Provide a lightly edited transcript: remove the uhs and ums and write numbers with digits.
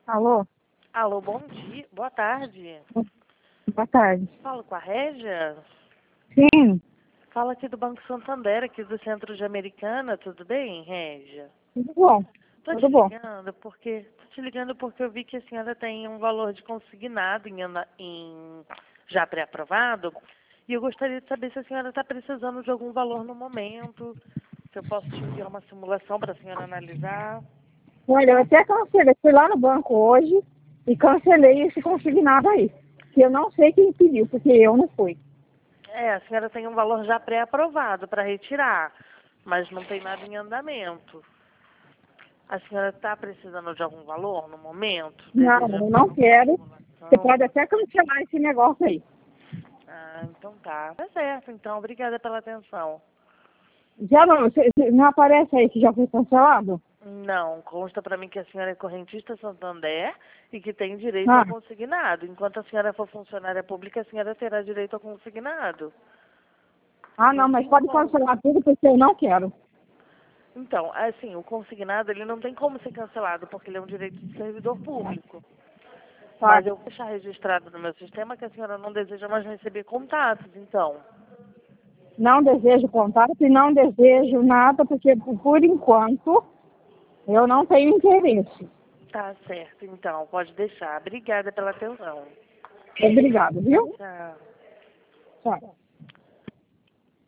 Alô? Alô, bom dia. Boa tarde. Boa tarde. Falo com a Régia? Sim, Fala aqui do Banco Santander, aqui do Centro de Americana. Tudo bem, Régia? tudo bom. Tudo bom. Tô te ligando porque eu vi que a senhora tem um valor de consignado já pré-aprovado. E eu gostaria de saber se a senhora está precisando de algum valor no momento. Se eu posso te enviar uma simulação para a senhora analisar. Olha, eu até cancelei, fui lá no banco hoje e cancelei esse consignado aí. Que eu não sei quem pediu, porque eu não fui. A senhora tem um valor já pré-aprovado para retirar, mas não tem nada em andamento. A senhora está precisando de algum valor no momento? Não, Deseja eu fazer não uma quero. Você simulação? pode até cancelar esse negócio aí. Ah, então tá. Tá certo, então. Obrigada pela atenção. Já não, não aparece aí que já foi cancelado? Não, consta para mim que a senhora é correntista Santander e que tem direito Ah, ao consignado. Enquanto a senhora for funcionária pública, a senhora terá direito ao consignado. não, Não mas tem pode como. cancelar tudo porque eu não quero. Então, assim, o consignado ele não tem como ser cancelado porque ele é um direito de servidor público. Tá? Mas eu vou deixar registrado no meu sistema que a senhora não deseja mais receber contatos, então. Não desejo contato e não desejo nada, porque por enquanto eu não tenho interesse. Tá certo, então. Pode deixar. Obrigada pela atenção. Obrigada, viu? Tchau. Tchau.